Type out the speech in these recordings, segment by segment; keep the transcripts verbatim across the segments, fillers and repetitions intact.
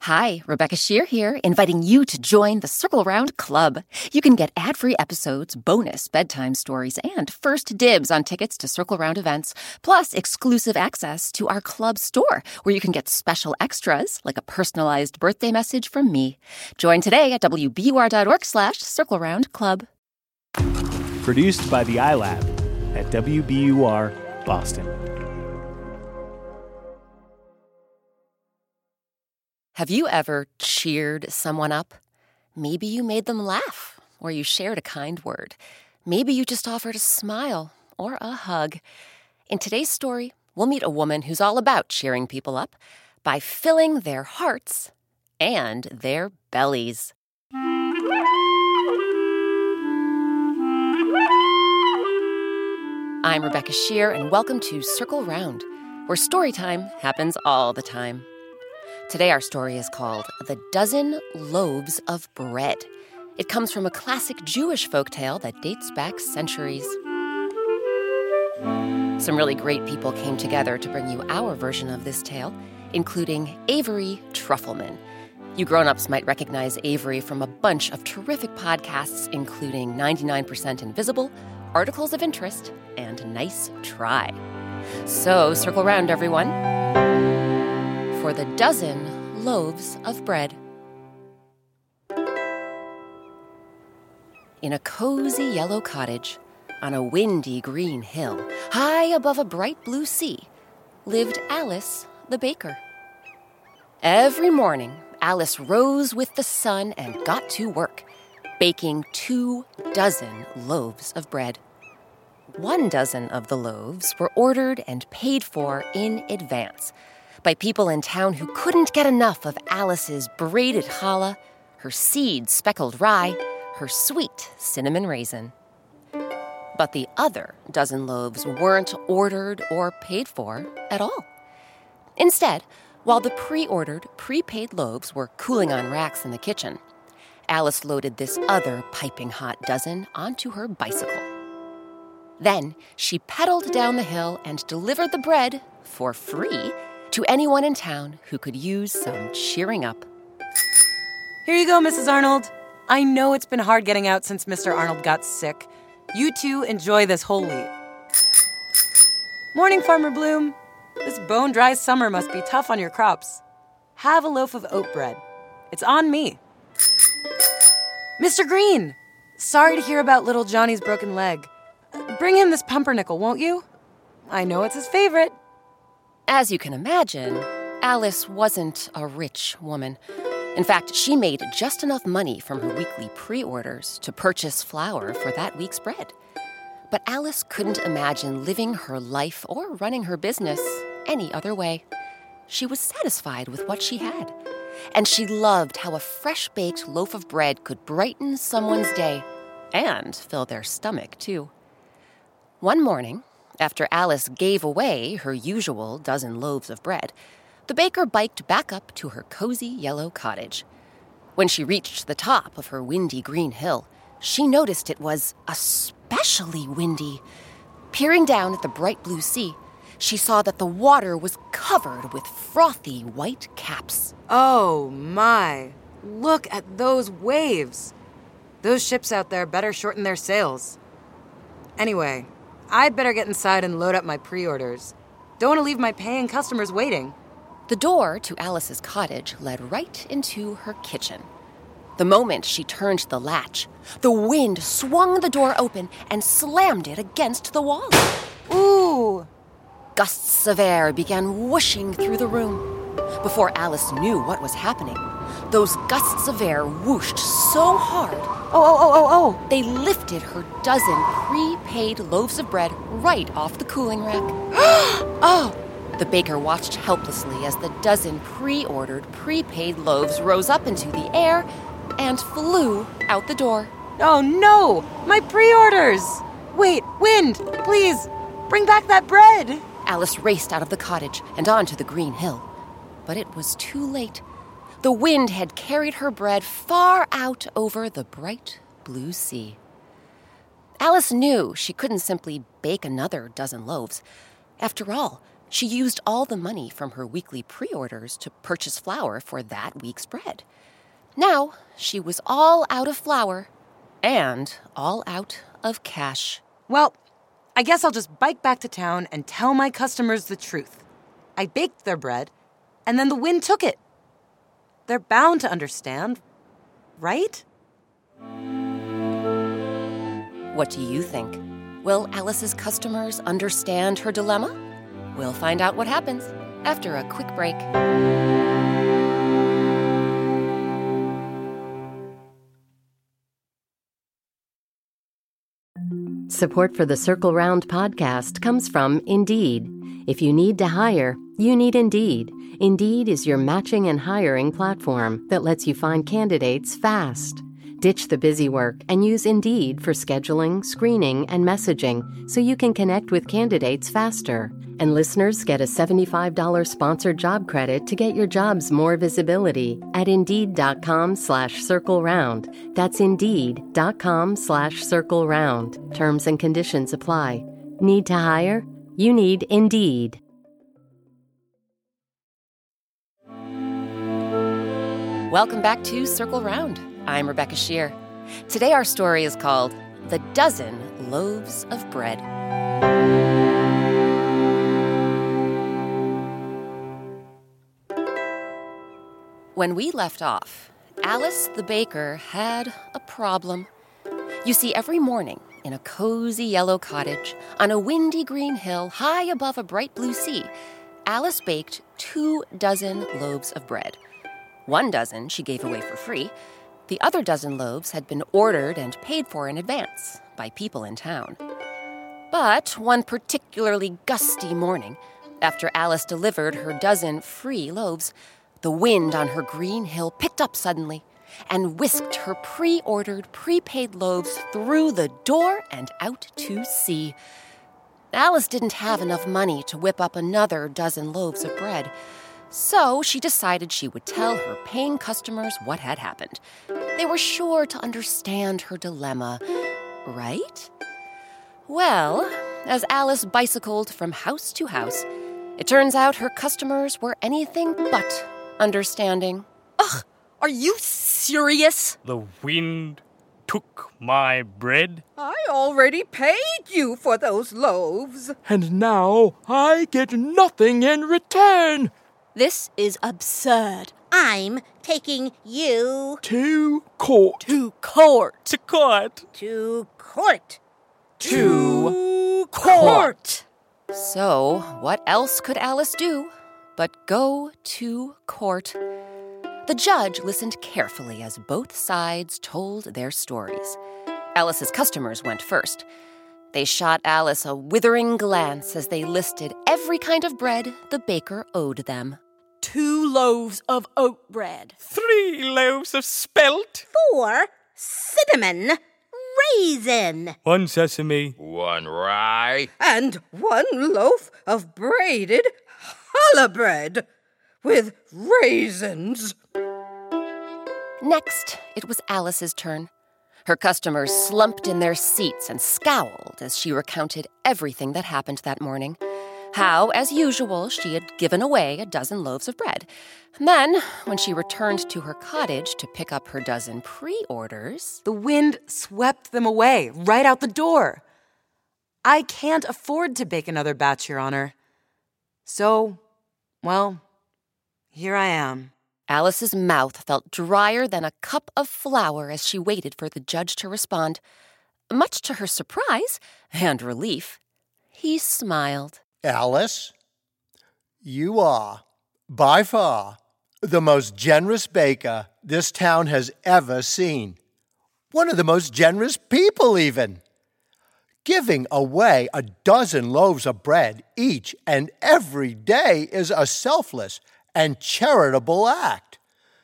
Hi, Rebecca Shear here, inviting you to join the Circle Round Club. You can get ad-free episodes, bonus bedtime stories, and first dibs on tickets to Circle Round events, plus exclusive access to our club store, where you can get special extras, like a personalized birthday message from me. Join today at W B U R dot org slash Circle Round Club. Produced by the iLab at W B U R Boston. Have you ever cheered someone up? Maybe you made them laugh, or you shared a kind word. Maybe you just offered a smile or a hug. In today's story, we'll meet a woman who's all about cheering people up by filling their hearts and their bellies. I'm Rebecca Shear, and welcome to Circle Round, where story time happens all the time. Today our story is called The Dozen Loaves of Bread. It comes from a classic Jewish folktale that dates back centuries. Some really great people came together to bring you our version of this tale, including Avery Trufelman. You grown-ups might recognize Avery from a bunch of terrific podcasts, including ninety-nine percent Invisible, Articles of Interest, and Nice Try. So circle round, everyone, for the dozen loaves of bread. In a cozy yellow cottage on a windy green hill, high above a bright blue sea, lived Alice the baker. Every morning, Alice rose with the sun and got to work, baking two dozen loaves of bread. One dozen of the loaves were ordered and paid for in advance by people in town who couldn't get enough of Alice's braided challah, her seed-speckled rye, her sweet cinnamon raisin. But the other dozen loaves weren't ordered or paid for at all. Instead, while the pre-ordered, prepaid loaves were cooling on racks in the kitchen, Alice loaded this other piping hot dozen onto her bicycle. Then she pedaled down the hill and delivered the bread for free to anyone in town who could use some cheering up. Here you go, Missus Arnold. I know it's been hard getting out since Mister Arnold got sick. You two enjoy this whole week. Morning, Farmer Bloom. This bone-dry summer must be tough on your crops. Have a loaf of oat bread. It's on me. Mister Green, sorry to hear about little Johnny's broken leg. Bring him this pumpernickel, won't you? I know it's his favorite. As you can imagine, Alice wasn't a rich woman. In fact, she made just enough money from her weekly pre-orders to purchase flour for that week's bread. But Alice couldn't imagine living her life or running her business any other way. She was satisfied with what she had, and she loved how a fresh-baked loaf of bread could brighten someone's day and fill their stomach, too. One morning, after Alice gave away her usual dozen loaves of bread, the baker biked back up to her cozy yellow cottage. When she reached the top of her windy green hill, she noticed it was especially windy. Peering down at the bright blue sea, she saw that the water was covered with frothy white caps. Oh, my. Look at those waves. Those ships out there better shorten their sails. Anyway, I'd better get inside and load up my pre-orders. Don't want to leave my paying customers waiting. The door to Alice's cottage led right into her kitchen. The moment she turned the latch, the wind swung the door open and slammed it against the wall. Ooh! Gusts of air began whooshing through the room. Before Alice knew what was happening, those gusts of air whooshed so hard, Oh, oh, oh, oh, oh! they lifted her dozen prepaid loaves of bread right off the cooling rack. Oh! The baker watched helplessly as the dozen pre-ordered, prepaid loaves rose up into the air and flew out the door. Oh, no! My pre-orders! Wait, wind, please, bring back that bread! Alice raced out of the cottage and onto the green hill. But it was too late. The wind had carried her bread far out over the bright blue sea. Alice knew she couldn't simply bake another dozen loaves. After all, She used all the money from her weekly pre-orders to purchase flour for that week's bread. Now, she was all out of flour and all out of cash. Well, I guess I'll just bike back to town and tell my customers the truth. I baked their bread, and then the wind took it. They're bound to understand, right? What do you think? Will Alice's customers understand her dilemma? We'll find out what happens after a quick break. Support for the Circle Round podcast comes from Indeed. If you need to hire, you need Indeed. Indeed is your matching and hiring platform that lets you find candidates fast. Ditch the busy work and use Indeed for scheduling, screening, and messaging so you can connect with candidates faster. And listeners get a seventy-five dollars sponsored job credit to get your jobs more visibility at Indeed.com slash Circle Round. That's Indeed.com slash Circle Round. Terms and conditions apply. Need to hire? You need Indeed. Welcome back to Circle Round. I'm Rebecca Shear. Today our story is called The Dozen Loaves of Bread. When we left off, Alice the baker had a problem. You see, every morning in a cozy yellow cottage on a windy green hill high above a bright blue sea, Alice baked two dozen loaves of bread. One dozen she gave away for free. The other dozen loaves had been ordered and paid for in advance by people in town. But one particularly gusty morning, after Alice delivered her dozen free loaves, the wind on her green hill picked up suddenly and whisked her pre-ordered, prepaid loaves through the door and out to sea. Alice didn't have enough money to whip up another dozen loaves of bread, so she decided she would tell her paying customers what had happened. They were sure to understand her dilemma, right? Well, as Alice bicycled from house to house, it turns out her customers were anything but understanding. Ugh, are you serious? The wind took my bread. I already paid you for those loaves. And now I get nothing in return. This is absurd. I'm taking you To court. To court. To court. to court. To court. So, what else could Alice do but go to court? The judge listened carefully as both sides told their stories. Alice's customers went first. They shot Alice a withering glance as they listed every kind of bread the baker owed them. Two loaves of oat bread. Three loaves of spelt. Four cinnamon raisin. One sesame. One rye. And one loaf of braided challah bread with raisins. Next, it was Alice's turn. Her customers slumped in their seats and scowled as she recounted everything that happened that morning. How, as usual, she had given away a dozen loaves of bread. And then, when she returned to her cottage to pick up her dozen pre-orders, The wind swept them away, right out the door. I can't afford to bake another batch, Your Honor. So, well, here I am. Alice's mouth felt drier than a cup of flour as she waited for the judge to respond. Much to her surprise and relief, he smiled. Alice, you are, by far, the most generous baker this town has ever seen. One of the most generous people, even. Giving away a dozen loaves of bread each and every day is a selfless and charitable act.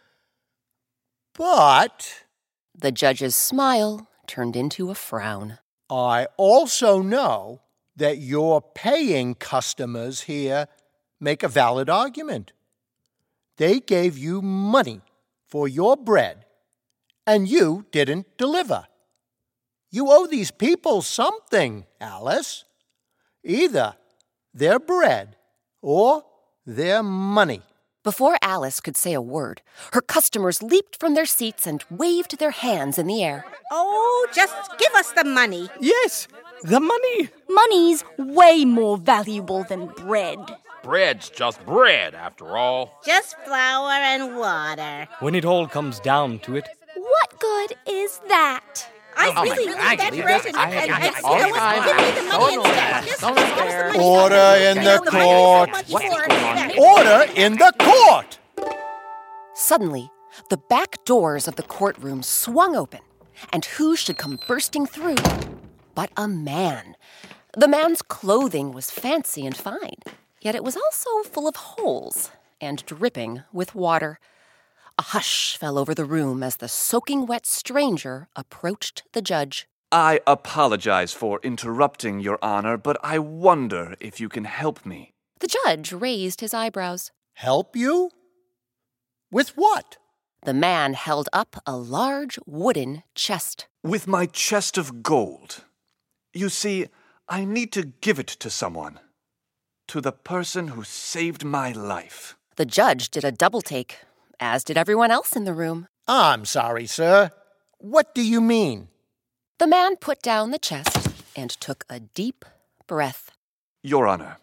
But The judge's smile turned into a frown. I also know that your paying customers here make a valid argument. They gave you money for your bread, and you didn't deliver. You owe these people something, Alice. Either their bread or their money. Before Alice could say a word, her customers leaped from their seats and waved their hands in the air. Oh, just give us the money. Yes, the money. Money's way more valuable than bread. Bread's just bread, after all. Just flour and water. When it all comes down to it. What good is that? I Oh, really my need God, that leave bread that- and, I- and, I- and I- all give the time. me the money Don't instead. laugh. Just Don't give us the stare. money. Order in the Give us court. money What's for going on it. here? Order in the court! Suddenly, the back doors of the courtroom swung open, and who should come bursting through but a man. The man's clothing was fancy and fine, yet it was also full of holes and dripping with water. A hush fell over the room as the soaking wet stranger approached the judge. I apologize for interrupting, Your Honor, but I wonder if you can help me. The judge raised his eyebrows. Help you? With what? The man held up a large wooden chest. With my chest of gold. You see, I need to give it to someone. To the person who saved my life. The judge did a double take, as did everyone else in the room. I'm sorry, sir. What do you mean? The man put down the chest and took a deep breath. Your Honor,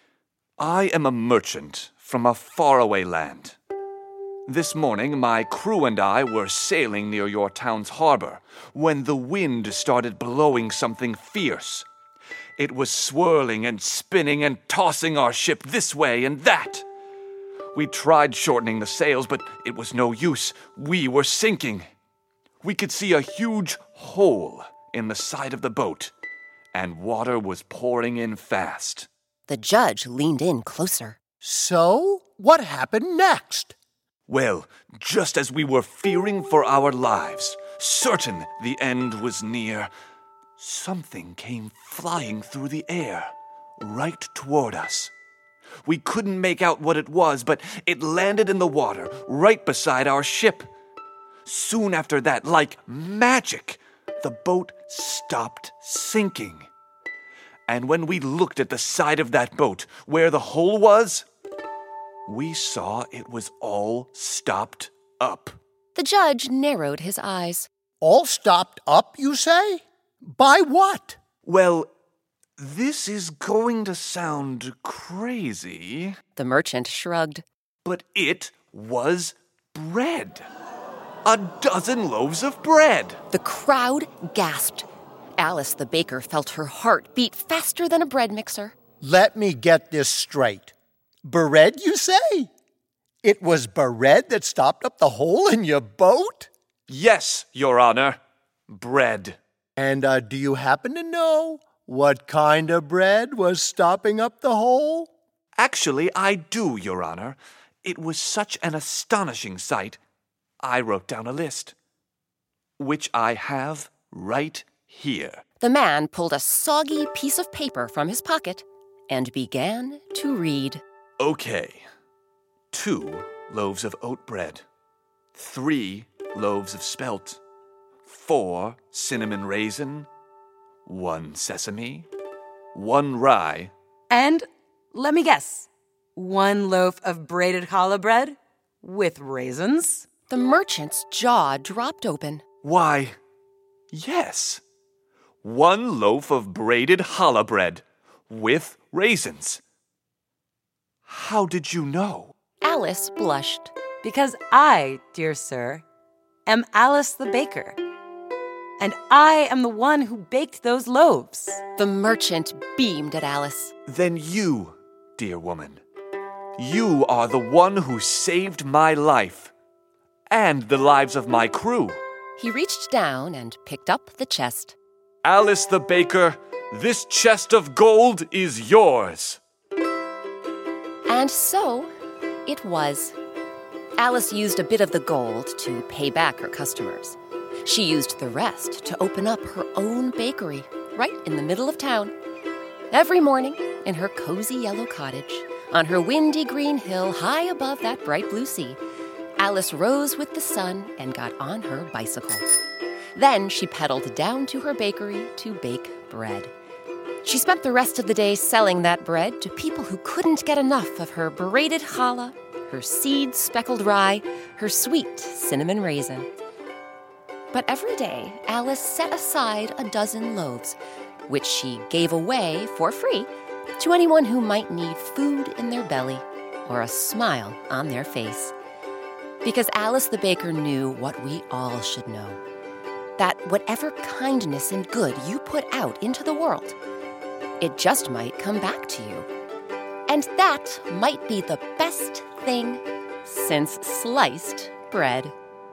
I am a merchant from a faraway land. This morning, my crew and I were sailing near your town's harbor when the wind started blowing something fierce. It was swirling and spinning and tossing our ship this way and that. We tried shortening the sails, but it was no use. We were sinking. We could see a huge hole in the side of the boat, and water was pouring in fast. The judge leaned in closer. So, what happened next? Well, just as we were fearing for our lives, certain the end was near, something came flying through the air, right toward us. We couldn't make out what it was, but it landed in the water right beside our ship. Soon after that, like magic, the boat stopped sinking. And when we looked at the side of that boat, where the hole was, we saw it was all stopped up. The judge narrowed his eyes. All stopped up, you say? By what? Well, this is going to sound crazy. The merchant shrugged. But it was bread. A dozen loaves of bread. The crowd gasped. Alice the baker felt her heart beat faster than a bread mixer. Let me get this straight. Bread, you say? It was bread that stopped up the hole in your boat? Yes, Your Honor. Bread. And uh, do you happen to know what kind of bread was stopping up the hole? Actually, I do, Your Honor. It was such an astonishing sight, I wrote down a list, which I have right here. The man pulled a soggy piece of paper from his pocket and began to read. Okay. Two loaves of oat bread. Three loaves of spelt. Four cinnamon raisin. One sesame. One rye. And, let me guess, one loaf of braided challah bread with raisins? The merchant's jaw dropped open. Why, yes. One loaf of braided challah bread with raisins. How did you know? Alice blushed. Because I, dear sir, am Alice the baker. And I am the one who baked those loaves. The merchant beamed at Alice. Then you, dear woman, you are the one who saved my life and the lives of my crew. He reached down and picked up the chest. Alice the baker, this chest of gold is yours. And so it was. Alice used a bit of the gold to pay back her customers. She used the rest to open up her own bakery right in the middle of town. Every morning, in her cozy yellow cottage, on her windy green hill high above that bright blue sea, Alice rose with the sun and got on her bicycle. Then she pedaled down to her bakery to bake bread. She spent the rest of the day selling that bread to people who couldn't get enough of her braided challah, her seed-speckled rye, her sweet cinnamon raisin. But every day, Alice set aside a dozen loaves, which she gave away for free to anyone who might need food in their belly or a smile on their face. Because Alice the baker knew what we all should know, that whatever kindness and good you put out into the world, it just might come back to you. And that might be the best thing since sliced bread.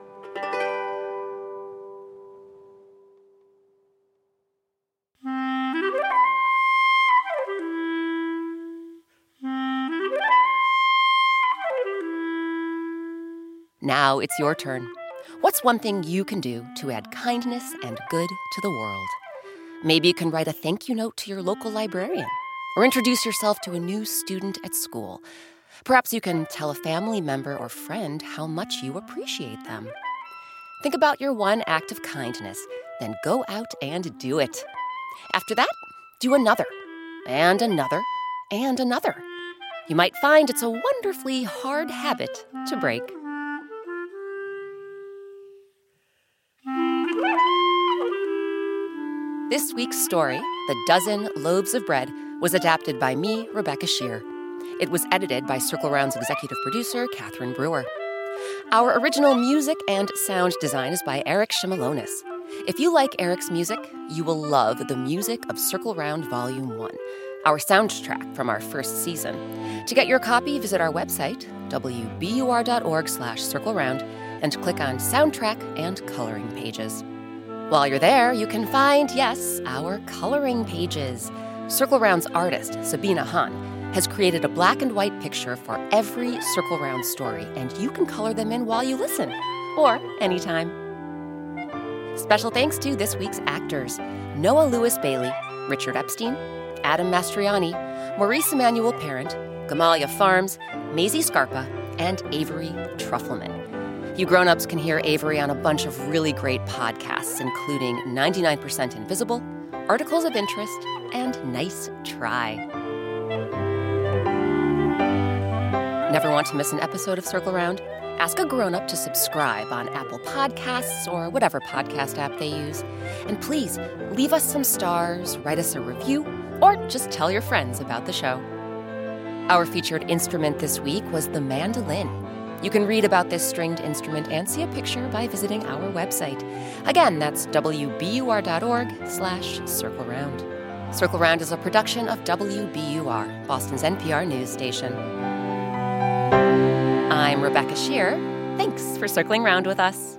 Now it's your turn. What's one thing you can do to add kindness and good to the world? Maybe you can write a thank you note to your local librarian, or introduce yourself to a new student at school. Perhaps you can tell a family member or friend how much you appreciate them. Think about your one act of kindness, then go out and do it. After that, do another, and another, and another. You might find it's a wonderfully hard habit to break. This week's story, The Dozen Loaves of Bread, was adapted by me, Rebecca Shear. It was edited by Circle Round's executive producer, Catherine Brewer. Our original music and sound design is by Eric Shimalonis. If you like Eric's music, you will love the music of Circle Round Volume one, our soundtrack from our first season. To get your copy, visit our website, w b u r dot org slash circle round, and click on Soundtrack and Coloring Pages. While you're there, you can find, yes, our coloring pages. Circle Round's artist, Sabina Hahn, has created a black and white picture for every Circle Round story, and you can color them in while you listen, or anytime. Special thanks to this week's actors: Noah Lewis Bailey, Richard Epstein, Adam Mastriani, Maurice Emmanuel Parent, Gamalia Farms, Maisie Scarpa, and Avery Truffleman. You grown-ups can hear Avery on a bunch of really great podcasts, including ninety-nine percent Invisible, Articles of Interest, and Nice Try. Never want to miss an episode of Circle Round? Ask a grown-up to subscribe on Apple Podcasts or whatever podcast app they use. And please, leave us some stars, write us a review, or just tell your friends about the show. Our featured instrument this week was the mandolin. You can read about this stringed instrument and see a picture by visiting our website. Again, that's w b u r dot org slash circle round. Circle Round is a production of W B U R, Boston's N P R news station. I'm Rebecca Shear. Thanks for circling round with us.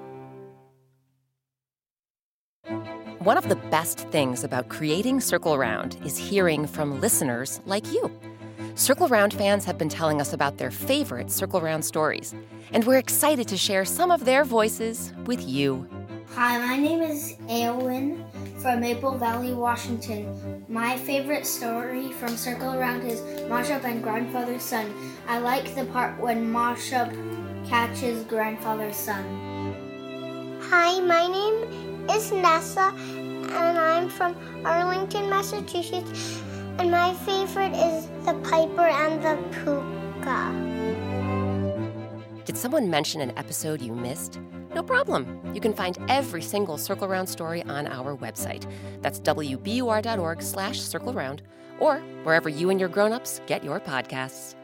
One of the best things about creating Circle Round is hearing from listeners like you. Circle Round fans have been telling us about their favorite Circle Round stories, and we're excited to share some of their voices with you. Hi, my name is Aylwin from Maple Valley, Washington. My favorite story from Circle Round is Mashup and Grandfather's Son. I like the part when Mashup catches Grandfather's son. Hi, my name is Nessa, and I'm from Arlington, Massachusetts. And my favorite is the Piper and the Puka. Did someone mention an episode you missed? No problem. You can find every single Circle Round story on our website. That's w b u r dot org slash circle round, or wherever you and your grown-ups get your podcasts.